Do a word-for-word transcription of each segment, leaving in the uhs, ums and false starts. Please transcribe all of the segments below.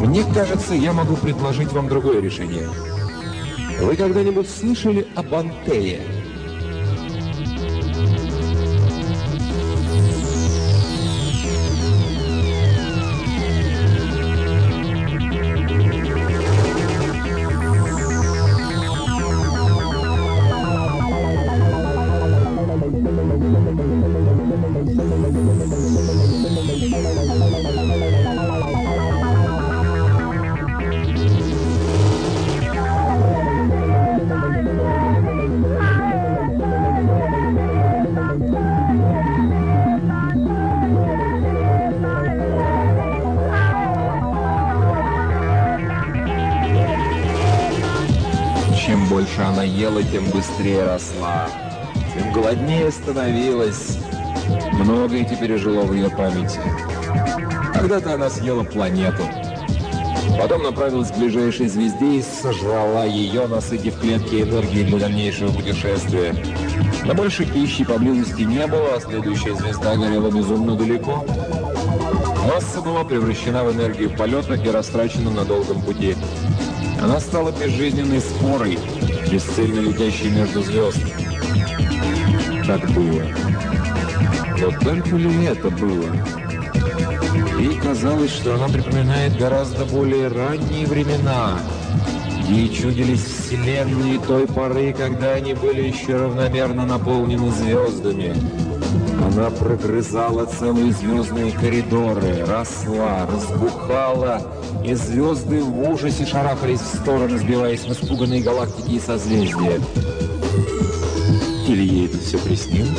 Мне кажется, я могу предложить вам другое решение. Вы когда-нибудь слышали об Антее? Чем больше она ела, тем быстрее росла, тем голоднее становилась. Многое теперь жило в ее памяти. Когда-то она съела планету. Потом направилась к ближайшей звезде и сожрала ее, насытив клетки энергией для дальнейшего путешествия. Но больше пищи поблизости не было, а следующая звезда горела безумно далеко. Масса была превращена в энергию полета и растрачена на долгом пути. Она стала безжизненной спорой, бесцельно летящей между звезд. Так было. Но только ли это было? Ей казалось, что она припоминает гораздо более ранние времена. Ей чудились вселенные той поры, когда они были еще равномерно наполнены звездами. Она прогрызала целые звездные коридоры, росла, разбухала, и звезды в ужасе шарахались в стороны, сбиваясь в испуганные галактики и созвездия. Или ей это все приснилось?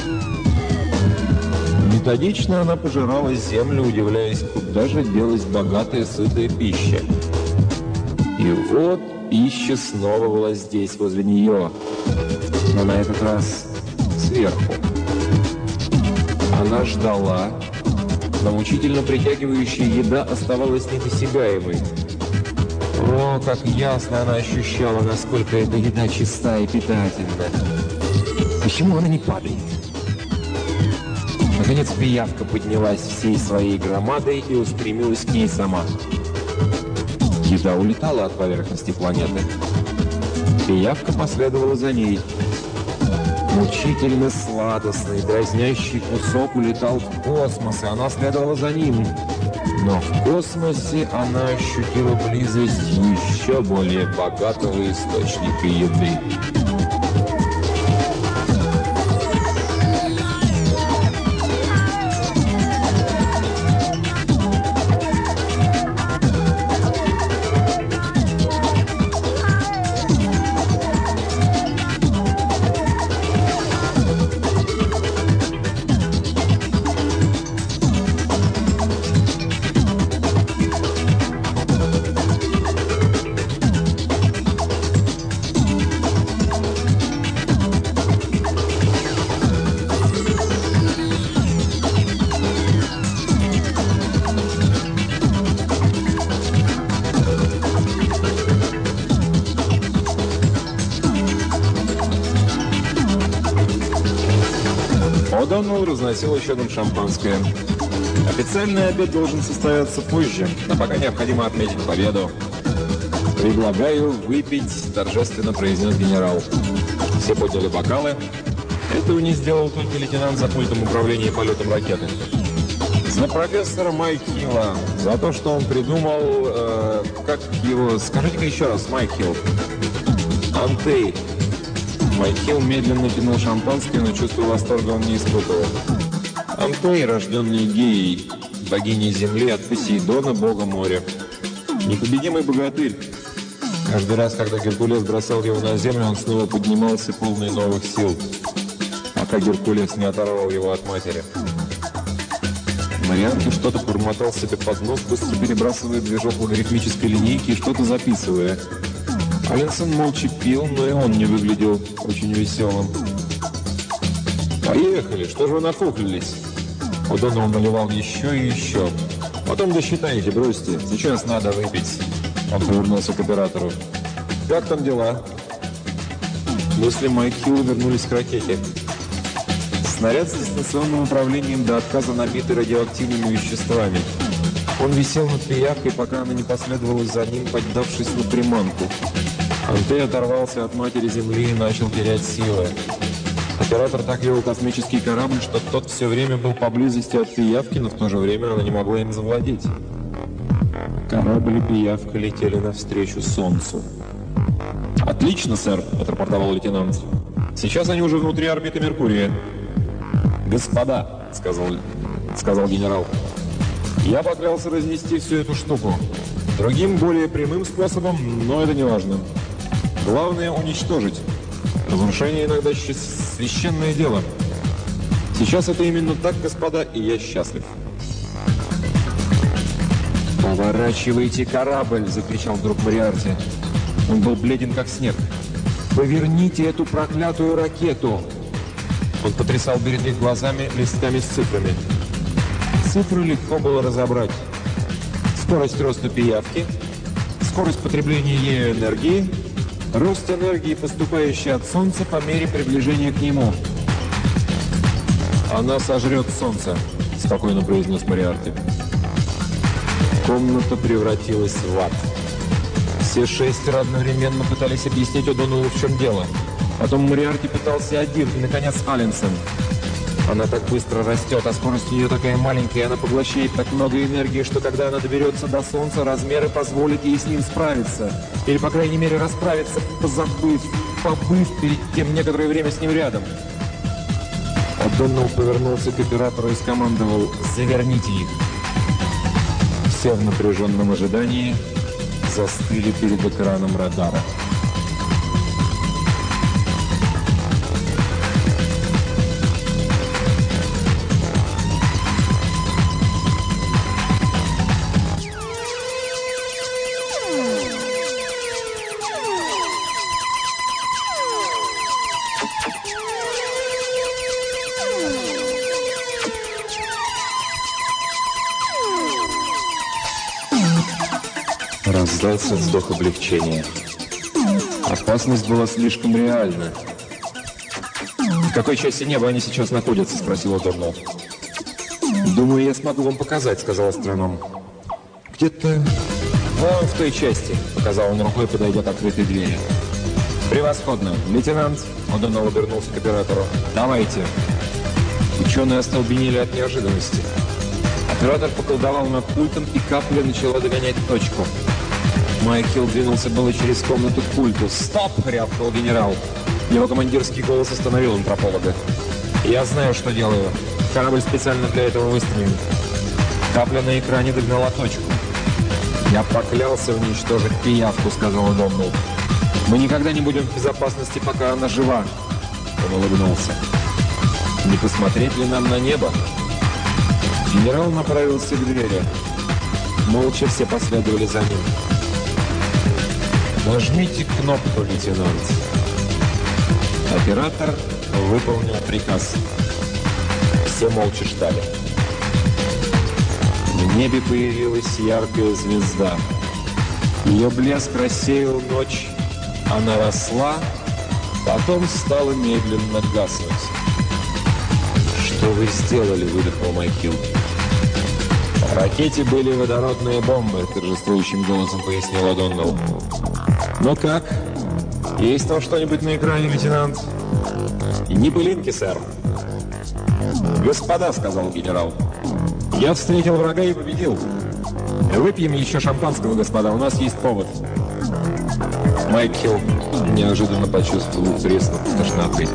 Методично она пожирала землю, удивляясь, куда же делась богатая, сытая пища. И вот пища снова была здесь, возле нее, но на этот раз сверху. Она ждала, но мучительно притягивающая еда оставалась недосягаемой. О, как ясно она ощущала, насколько эта еда чиста и питательна. Почему она не падает? Наконец пиявка поднялась всей своей громадой и устремилась к ней сама. Еда улетала от поверхности планеты. Пиявка последовала за ней. Мучительно сладостный, дразнящий кусок улетал в космос, и она следовала за ним. Но в космосе она ощутила близость еще более богатого источника еды. О'Доннелл разносил еще одно шампанское. Официальный обед должен состояться позже, но пока необходимо отметить победу. «Предлагаю выпить», – торжественно произнес генерал. Все подняли бокалы. Этого не сделал только лейтенант за пультом управления полетом ракеты. За профессора Майкхилла, за то, что он придумал, э, как его... Скажите-ка еще раз, Майкхилл. Антей. Майкхилл медленно пинул шампанское, но чувство восторга он не испытывал. Антей, рожденный Геей, богиней земли от Посейдона, бога моря. Непобедимый богатырь. Каждый раз, когда Геркулес бросал его на землю, он снова поднимался, полный новых сил, пока Геркулес не оторвал его от матери. Марианти что-то бормотал себе под нос, быстро перебрасывая движок логарифмической линейки и что-то записывая. Алинсон молча пил, но и он не выглядел очень веселым. «Поехали! Что же вы нахохлились?» О'Доннелл наливал еще и еще. «Потом досчитайте, бросьте. Сейчас надо выпить». Он повернулся к оператору. «Как там дела?» Мысли Майкхилла вернулись к ракете. Снаряд с дистанционным управлением до отказа набитый радиоактивными веществами. Он висел над пиявкой, пока она не последовала за ним, поддавшись на приманку. Антей оторвался от матери Земли и начал терять силы. Оператор так вел космический корабль, что тот все время был поблизости от пиявки, но в то же время она не могла им завладеть. Корабль и пиявка летели навстречу Солнцу. «Отлично, сэр», — отрапортовал лейтенант. «Сейчас они уже внутри орбиты Меркурия». «Господа», — сказал, сказал генерал, — «я поклялся разнести всю эту штуку. Другим, более прямым способом, но это не важно. Главное — уничтожить. Разрушение иногда священное дело. Сейчас это именно так, господа, и я счастлив». «Поворачивайте корабль!» — закричал вдруг Мориарти. Он был бледен, как снег. «Поверните эту проклятую ракету!» Он потрясал перед их глазами листками с цифрами. Цифры легко было разобрать. Скорость роста пиявки, скорость потребления ею энергии, рост энергии, поступающей от Солнца по мере приближения к нему. «Она сожрет Солнце», — спокойно произнес Мориарти. Комната превратилась в ад. Все шестеро одновременно пытались объяснить О'Доннеллу, в чем дело. Потом Мориарти пытался один, и, наконец, Алленсон. Она так быстро растет, а скорость у нее такая маленькая, и она поглощает так много энергии, что когда она доберется до Солнца, размеры позволят ей с ним справиться. Или, по крайней мере, расправиться, позабыв, побыв перед тем некоторое время с ним рядом. О'Доннелл повернулся к оператору и скомандовал: «Заверните их». Все в напряженном ожидании застыли перед экраном радара. Раздался вздох облегчения. Опасность была слишком реальна. «В какой части неба они сейчас находятся?» — спросил О'Доннелл. «Думаю, я смогу вам показать», — сказал астроном. «Где-то вон в той части», — показал он рукой, подойдя к открытой двери. «Превосходно. Лейтенант», — О'Доннелл обернулся к оператору, — «давайте». Ученые остолбенели от неожиданности. Оператор поколдовал над пультом, и капля начала догонять точку. Майкл двинулся было через комнату к пульту. «Стоп!» — рявкнул генерал. Его командирский голос остановил антрополога. «Я знаю, что делаю. Корабль специально для этого выстроен». Капля на экране догнала точку. «Я поклялся уничтожить пиявку», — сказал О'Доннелл. «Мы никогда не будем в безопасности, пока она жива». Он улыбнулся. «Не посмотреть ли нам на небо?» Генерал направился к двери. Молча все последовали за ним. «Нажмите кнопку, лейтенант». Оператор выполнил приказ. Все молча ждали. В небе появилась яркая звезда. Ее блеск рассеял ночь. Она росла, потом стала медленно гаснуть. «Что вы сделали?» — выдохнул Майкл. «В ракете были водородные бомбы», — торжествующим голосом пояснил О'Доннелл. «Ну как? Есть там что-нибудь на экране, лейтенант?» «Не пылинки, сэр». «Господа», — сказал генерал, — «я встретил врага и победил. Выпьем еще шампанского, господа, у нас есть повод». Майкл неожиданно почувствовал приступ тошноты.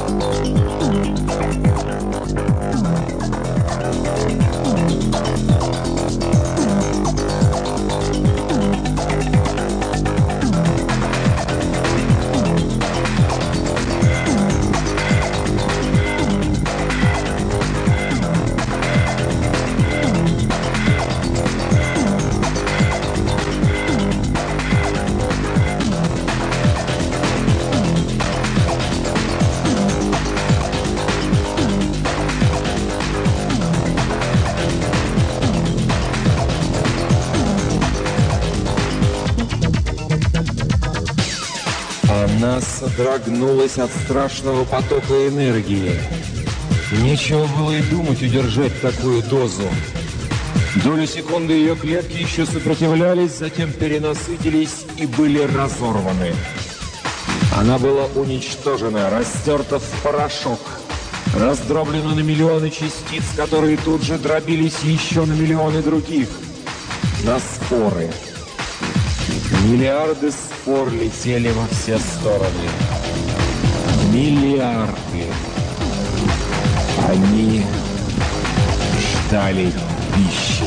Она содрогнулась от страшного потока энергии. Нечего было и думать удержать такую дозу. Долю секунды ее клетки еще сопротивлялись, затем перенасытились и были разорваны. Она была уничтожена, растерта в порошок, раздроблена на миллионы частиц, которые тут же дробились еще на миллионы других, на споры. Миллиарды спор летели во все стороны. Миллиарды. Они ждали пищи.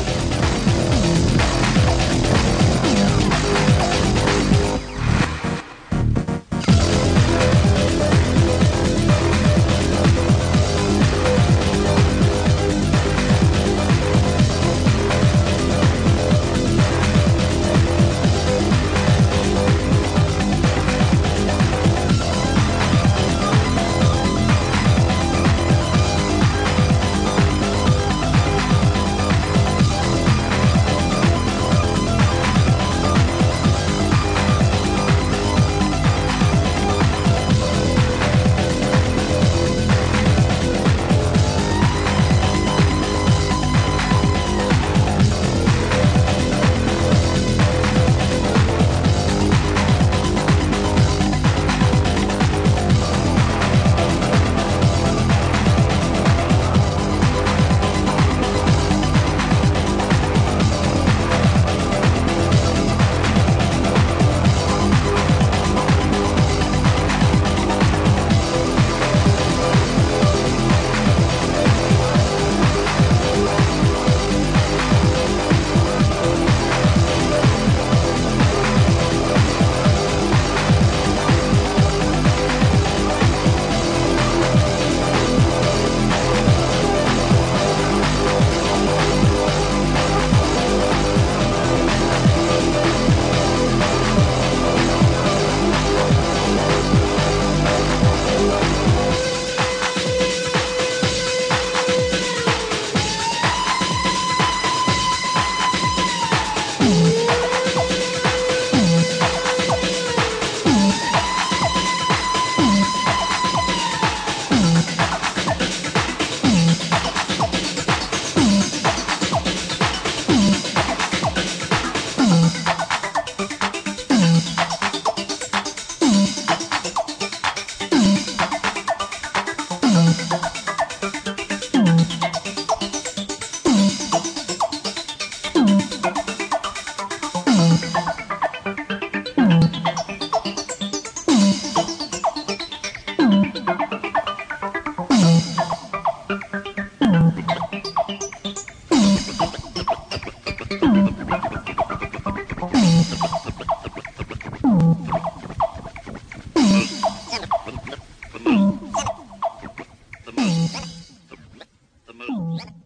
The moon.